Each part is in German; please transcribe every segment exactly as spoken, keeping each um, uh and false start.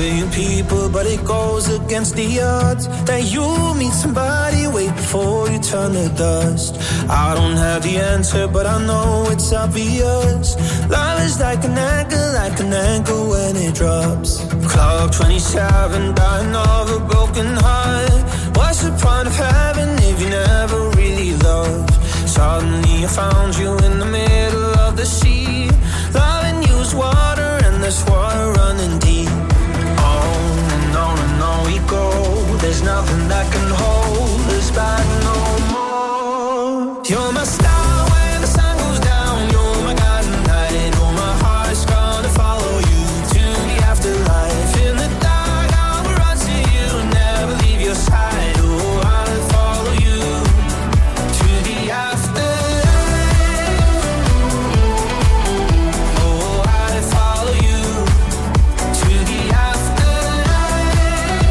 billion people, but it goes against the odds that you meet somebody way before you turn to dust. I don't have the answer, but I know it's obvious. Love is like an anchor, like an anchor when it drops. Clock twenty-seven, dying of a broken heart. What's the point of having if you never really loved? Suddenly I found you in the middle of the sea. Loving you is water and there's water running deep. On and on and on we go. There's nothing that can hold us back no more. You're my star when the sun goes down. You're my guiding light. Oh, my heart's gonna follow you to the afterlife. In the dark I will run to you and never leave your side. Oh, I'll follow you to the afterlife. Oh, I'll follow you to the afterlife.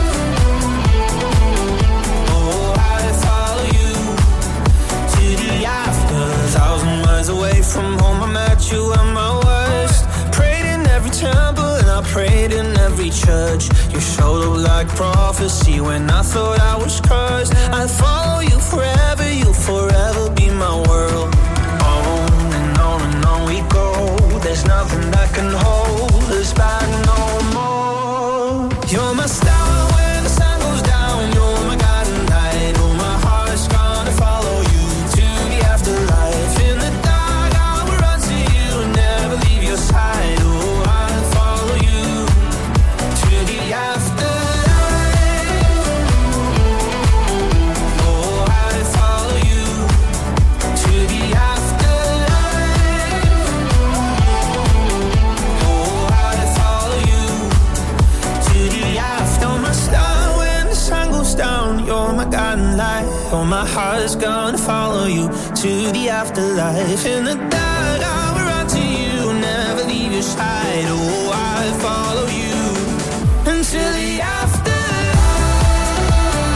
Oh, I'll follow you to the after. Thousand miles away from home, I met you at my worst. Prayed in every temple and I prayed in every church. You showed up like prophecy when I thought I was cursed. I'll follow you forever, you'll forever be my world. On and on and on we go. There's nothing that can hold us back no more. You're my star when the sun goes down. You're my guiding light. Oh, my heart's gonna follow you to the afterlife. In the dark I will run to you and never leave your side. Oh, I'll follow you to the afterlife. Oh, I'll follow you to the afterlife. Oh, I'll follow you to the after. You're my star when the sun goes down. You're my guiding light. Oh, my heart's gonna follow you to the afterlife. In the dark I will run to you, never leave your side. Oh, I'll follow you until the afterlife.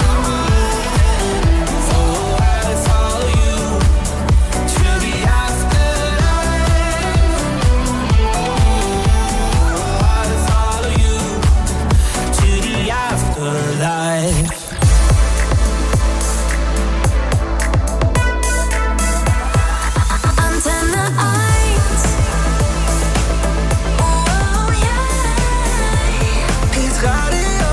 Oh, I'll follow you to the afterlife. Oh, I'll follow you to the afterlife. Antenna eins. Oh yeah. It's radio.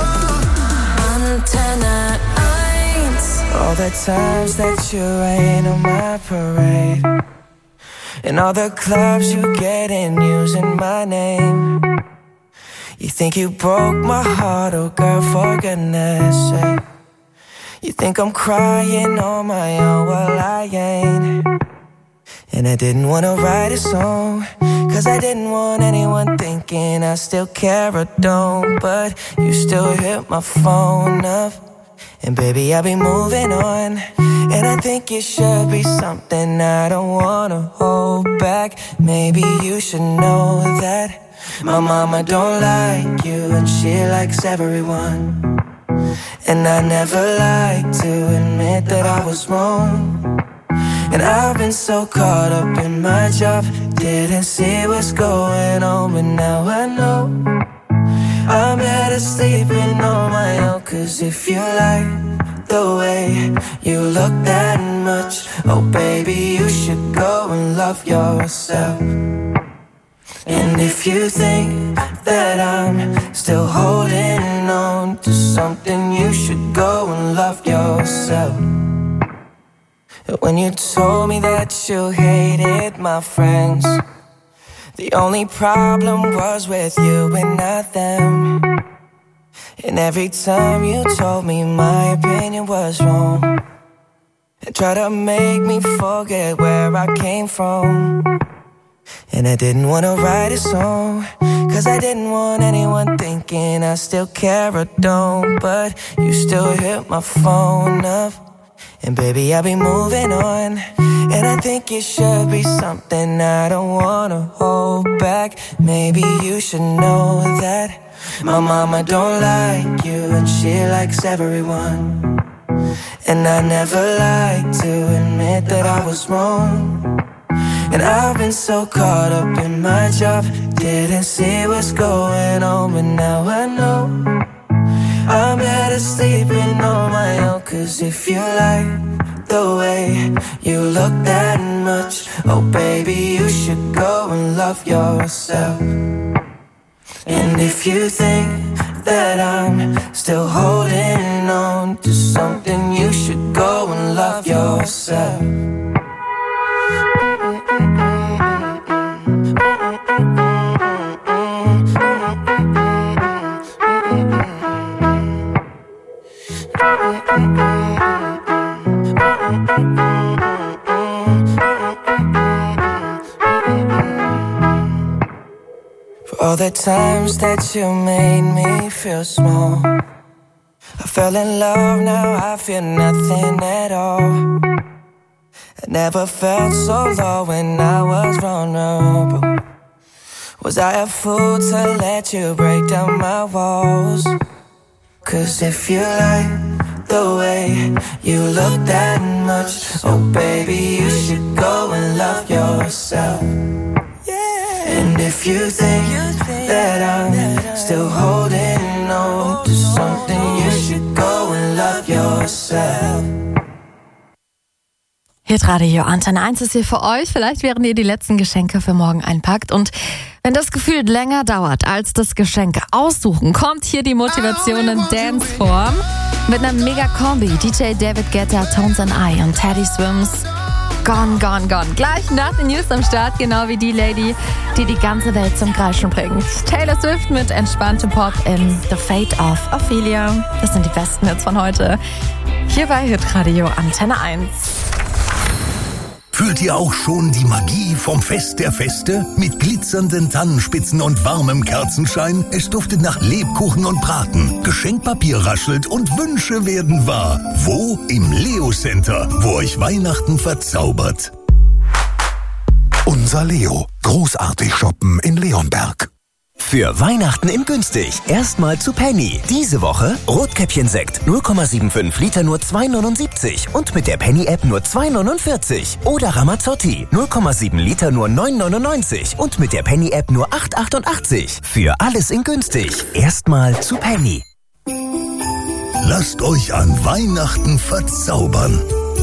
Antenne eins. All the times that you rain on my parade, and all the clubs you get in using my name. You think you broke my heart, oh girl, for goodness sake. You think I'm crying on my own, well I ain't. And I didn't wanna write a song, cause I didn't want anyone thinking I still care or don't. But you still hit my phone up, and baby I'll be moving on. And I think it should be something I don't wanna hold back. Maybe you should know that my mama don't like you and she likes everyone. And I never like to admit that I was wrong. And I've been so caught up in my job, didn't see what's going on, but now I know I'm better sleeping on my own. Cause if you like the way you look that much, oh baby, you should go and love yourself. And if you think that I'm still holding on to something, you should go and love yourself. When you told me that you hated my friends, the only problem was with you and not them. And every time you told me my opinion was wrong, and tried to make me forget where I came from. And I didn't wanna write a song, cause I didn't want anyone thinking I still care or don't. But you still hit my phone up, and baby I'll be moving on. And I think it should be something I don't wanna hold back. Maybe you should know that my mama don't like you and she likes everyone. And I never like to admit that I was wrong. And I've been so caught up in my job, didn't see what's going on, but now I know I'm better sleeping on my own. Cause if you like the way you look that much, oh baby, you should go and love yourself. And if you think that I'm still holding on to something, you should go and love yourself. For all the times that you made me feel small, I fell in love, now I feel nothing at all. I never felt so low when I was vulnerable. Was I a fool to let you break down my walls? Cause if you like the way you look that much, oh baby, you should go and love yourself. And if you think that I'm still holding on to something, you should go and love yourself. Hitradio Antenne eins ist hier für euch. Vielleicht während ihr die letzten Geschenke für morgen einpackt. Und wenn das Gefühl länger dauert als das Geschenk aussuchen, kommt hier die Motivation in Danceform mit einer Mega-Kombi. D J David Guetta, Tones and I und Teddy Swims. Gone, gone, gone. Gleich nach den News am Start, genau wie die Lady, die die ganze Welt zum Kreischen bringt. Taylor Swift mit entspanntem Pop in The Fate of Ophelia. Das sind die besten Hits von heute. Hier bei Hitradio Antenne eins. Fühlt ihr auch schon die Magie vom Fest der Feste? Mit glitzernden Tannenspitzen und warmem Kerzenschein? Es duftet nach Lebkuchen und Braten. Geschenkpapier raschelt und Wünsche werden wahr. Wo? Im Leo Center, wo euch Weihnachten verzaubert. Unser Leo. Großartig shoppen in Leonberg. Für Weihnachten in günstig. Erstmal zu Penny. Diese Woche Rotkäppchen-Sekt null Komma fünfundsiebzig Liter nur zwei neunundsiebzig und mit der Penny-App nur zwei neunundvierzig. Oder Ramazzotti null Komma sieben Liter nur neun neunundneunzig und mit der Penny-App nur acht achtundachtzig. Für alles in günstig. Erstmal zu Penny. Lasst euch an Weihnachten verzaubern.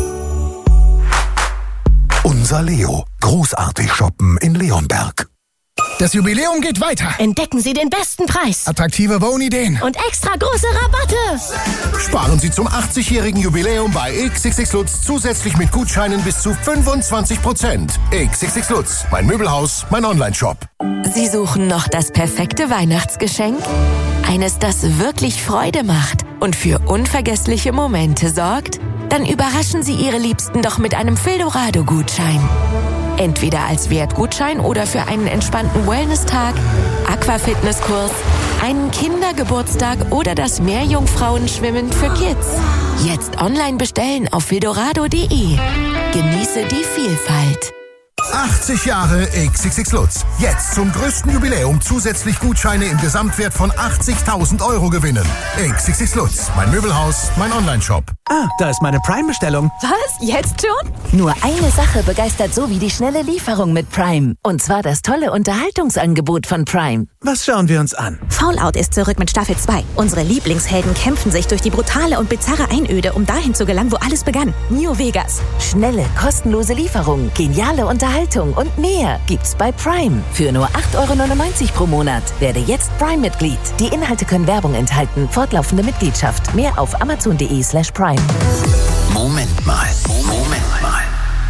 Unser Leo. Großartig shoppen in Leonberg. Das Jubiläum geht weiter. Entdecken Sie den besten Preis. Attraktive Wohnideen. Und extra große Rabatte. Sparen Sie zum achtzigjährigen Jubiläum bei X X X Lutz zusätzlich mit Gutscheinen bis zu fünfundzwanzig Prozent. X X X Lutz, mein Möbelhaus, mein Onlineshop. Sie suchen noch das perfekte Weihnachtsgeschenk? Eines, das wirklich Freude macht und für unvergessliche Momente sorgt? Dann überraschen Sie Ihre Liebsten doch mit einem Fildorado-Gutschein. Entweder als Wertgutschein oder für einen entspannten Wellness-Tag, Aquafitnesskurs, einen Kindergeburtstag oder das Meerjungfrauenschwimmen für Kids. Jetzt online bestellen auf fildorado punkt de. Genieße die Vielfalt. achtzig Jahre X X X Lutz. Jetzt zum größten Jubiläum zusätzlich Gutscheine im Gesamtwert von achtzigtausend Euro gewinnen. X X X Lutz, mein Möbelhaus, mein Onlineshop. Ah, da ist meine Prime-Bestellung. Was? Jetzt schon? Nur eine Sache begeistert so wie die schnelle Lieferung mit Prime. Und zwar das tolle Unterhaltungsangebot von Prime. Was schauen wir uns an? Fallout ist zurück mit Staffel zwei. Unsere Lieblingshelden kämpfen sich durch die brutale und bizarre Einöde, um dahin zu gelangen, wo alles begann. New Vegas. Schnelle, kostenlose Lieferung, geniale Unterhaltung und mehr gibt's bei Prime. Für nur acht Euro neunundneunzig pro Monat. Werde jetzt Prime-Mitglied. Die Inhalte können Werbung enthalten. Fortlaufende Mitgliedschaft. Mehr auf amazon punkt de slash prime. Moment mal, Moment mal.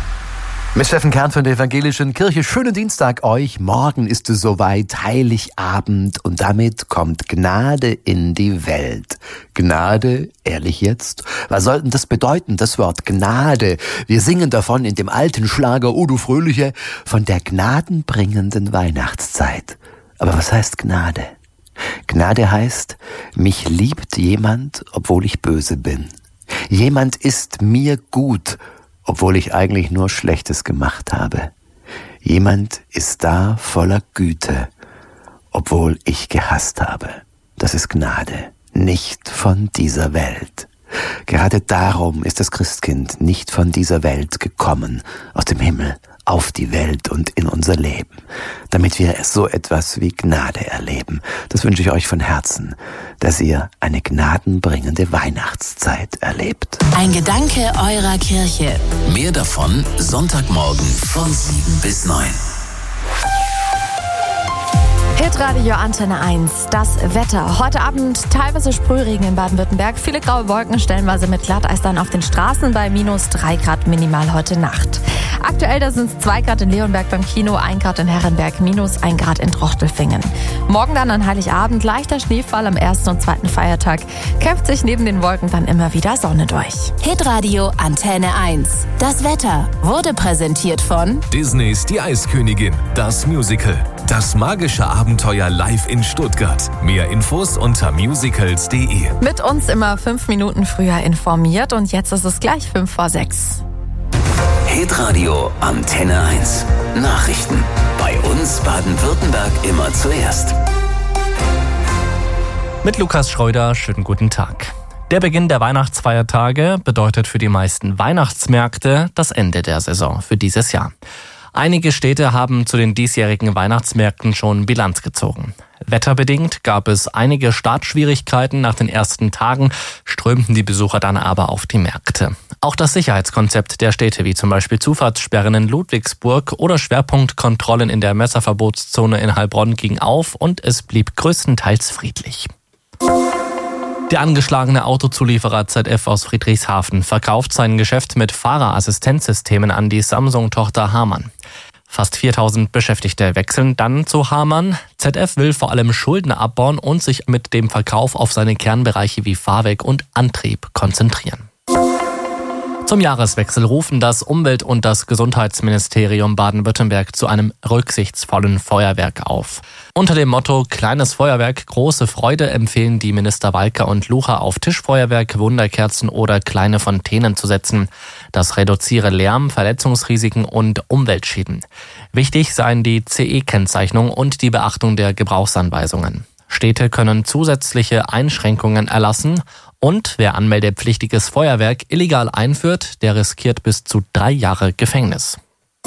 Mit Steffen Kern von der Evangelischen Kirche. Schönen Dienstag euch. Morgen ist es soweit, Heiligabend, und damit kommt Gnade in die Welt. Gnade, ehrlich jetzt? Was soll denn das bedeuten, das Wort Gnade? Wir singen davon in dem alten Schlager O du Fröhliche von der gnadenbringenden Weihnachtszeit. Aber was heißt Gnade? Gnade heißt, mich liebt jemand, obwohl ich böse bin. Jemand ist mir gut, obwohl ich eigentlich nur Schlechtes gemacht habe. Jemand ist da voller Güte, obwohl ich gehasst habe. Das ist Gnade, nicht von dieser Welt. Gerade darum ist das Christkind nicht von dieser Welt gekommen, aus dem Himmel, auf die Welt und in unser Leben, damit wir so etwas wie Gnade erleben. Das wünsche ich euch von Herzen, dass ihr eine gnadenbringende Weihnachtszeit erlebt. Ein Gedanke eurer Kirche. Mehr davon Sonntagmorgen von sieben bis neun. Hitradio Antenne eins, das Wetter. Heute Abend teilweise Sprühregen in Baden-Württemberg. Viele graue Wolken, stellenweise mit Glatteis dann auf den Straßen bei minus drei Grad minimal heute Nacht. Aktuell da sind es zwei Grad in Leonberg beim Kino, ein Grad in Herrenberg, minus ein Grad in Trochtelfingen. Morgen dann an Heiligabend leichter Schneefall am ersten und zweiten Feiertag. Kämpft sich neben den Wolken dann immer wieder Sonne durch. Hitradio Antenne eins. Das Wetter wurde präsentiert von Disneys Die Eiskönigin, das Musical. Das magische Abenteuer live in Stuttgart. Mehr Infos unter musicals punkt de. Mit uns immer fünf Minuten früher informiert und jetzt ist es gleich fünf vor sechs. Hitradio Antenne eins. Nachrichten. Bei uns Baden-Württemberg immer zuerst. Mit Lukas Schreuder, schönen guten Tag. Der Beginn der Weihnachtsfeiertage bedeutet für die meisten Weihnachtsmärkte das Ende der Saison für dieses Jahr. Einige Städte haben zu den diesjährigen Weihnachtsmärkten schon Bilanz gezogen. Wetterbedingt gab es einige Startschwierigkeiten. Nach den ersten Tagen strömten die Besucher dann aber auf die Märkte. Auch das Sicherheitskonzept der Städte, wie zum Beispiel Zufahrtssperren in Ludwigsburg oder Schwerpunktkontrollen in der Messerverbotszone in Heilbronn, ging auf und es blieb größtenteils friedlich. Der angeschlagene Autozulieferer Z F aus Friedrichshafen verkauft sein Geschäft mit Fahrerassistenzsystemen an die Samsung-Tochter Harman. Fast viertausend Beschäftigte wechseln dann zu Harman. Z F will vor allem Schulden abbauen und sich mit dem Verkauf auf seine Kernbereiche wie Fahrwerk und Antrieb konzentrieren. Zum Jahreswechsel rufen das Umwelt- und das Gesundheitsministerium Baden-Württemberg zu einem rücksichtsvollen Feuerwerk auf. Unter dem Motto Kleines Feuerwerk, große Freude empfehlen die Minister Walker und Lucha auf Tischfeuerwerk, Wunderkerzen oder kleine Fontänen zu setzen. Das reduziere Lärm, Verletzungsrisiken und Umweltschäden. Wichtig seien die C E-Kennzeichnung und die Beachtung der Gebrauchsanweisungen. Städte können zusätzliche Einschränkungen erlassen und wer anmeldepflichtiges Feuerwerk illegal einführt, der riskiert bis zu drei Jahre Gefängnis.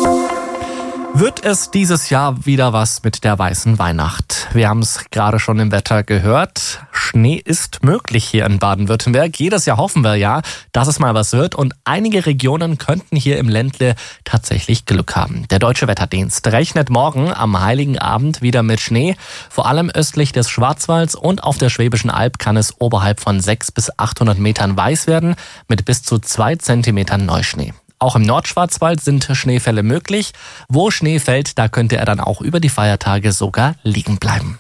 Wird es dieses Jahr wieder was mit der weißen Weihnacht? Wir haben es gerade schon im Wetter gehört. Schnee ist möglich hier in Baden-Württemberg. Jedes Jahr hoffen wir ja, dass es mal was wird. Und einige Regionen könnten hier im Ländle tatsächlich Glück haben. Der Deutsche Wetterdienst rechnet morgen am Heiligen Abend wieder mit Schnee. Vor allem östlich des Schwarzwalds und auf der Schwäbischen Alb kann es oberhalb von sechshundert bis achthundert Metern weiß werden, mit bis zu zwei Zentimetern Neuschnee. Auch im Nordschwarzwald sind Schneefälle möglich. Wo Schnee fällt, da könnte er dann auch über die Feiertage sogar liegen bleiben.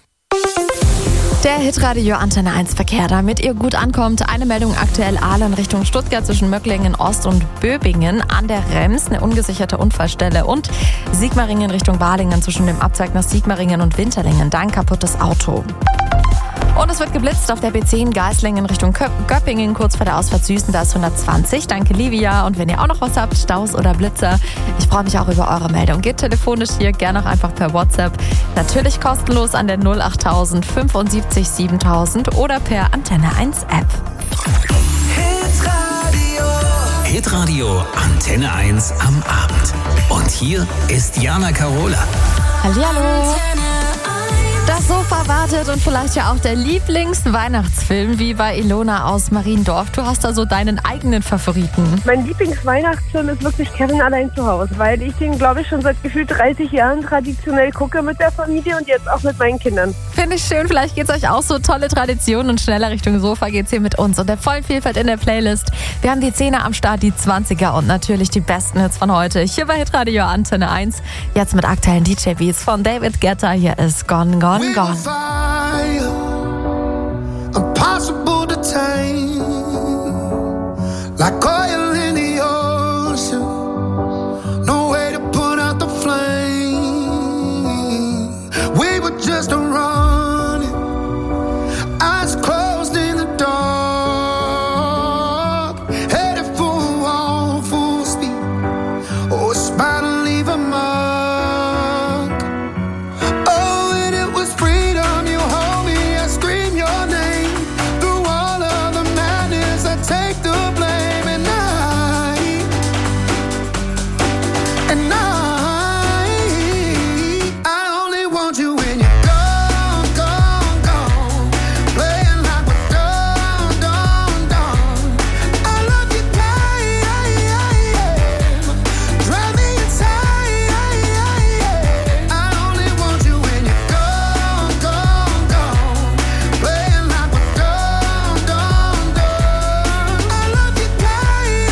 Der Hitradio Antenne eins Verkehr, damit ihr gut ankommt. Eine Meldung aktuell Aalen Richtung Stuttgart zwischen Möcklingen Ost und Böbingen an der Rems, eine ungesicherte Unfallstelle, und Sigmaringen Richtung Balingen zwischen dem Abzweig nach Sigmaringen und Winterlingen, da ein kaputtes Auto. Und es wird geblitzt auf der B zehn Geislingen Richtung Göppingen, kurz vor der Ausfahrt Süßen, da ist hundertzwanzig. Danke Livia. Und wenn ihr auch noch was habt, Staus oder Blitzer, ich freue mich auch über eure Meldung. Geht telefonisch hier, gerne auch einfach per WhatsApp. Natürlich kostenlos an der null achttausend fünfundsiebzig siebentausend oder per Antenne eins App. Hitradio. Hitradio Antenne eins am Abend. Und hier ist Jana Karola. Hallihallo. Das Sofa wartet und vielleicht ja auch der Lieblingsweihnachtsfilm, wie bei Ilona aus Mariendorf. Du hast da so deinen eigenen Favoriten. Mein Lieblingsweihnachtsfilm ist wirklich Kevin allein zu Hause, weil ich den, glaube ich, schon seit gefühlt dreißig Jahren traditionell gucke mit der Familie und jetzt auch mit meinen Kindern. Finde ich schön, vielleicht geht's euch auch so. Tolle Tradition und schneller Richtung Sofa geht's hier mit uns und der vollen Vielfalt in der Playlist. Wir haben die Zehner am Start, die Zwanziger und natürlich die besten Hits von heute. Hier bei Hitradio Antenne eins, jetzt mit aktuellen D J-Beats von David Guetta. Hier ist Gone, Gone, Gone. Impossible to tame, like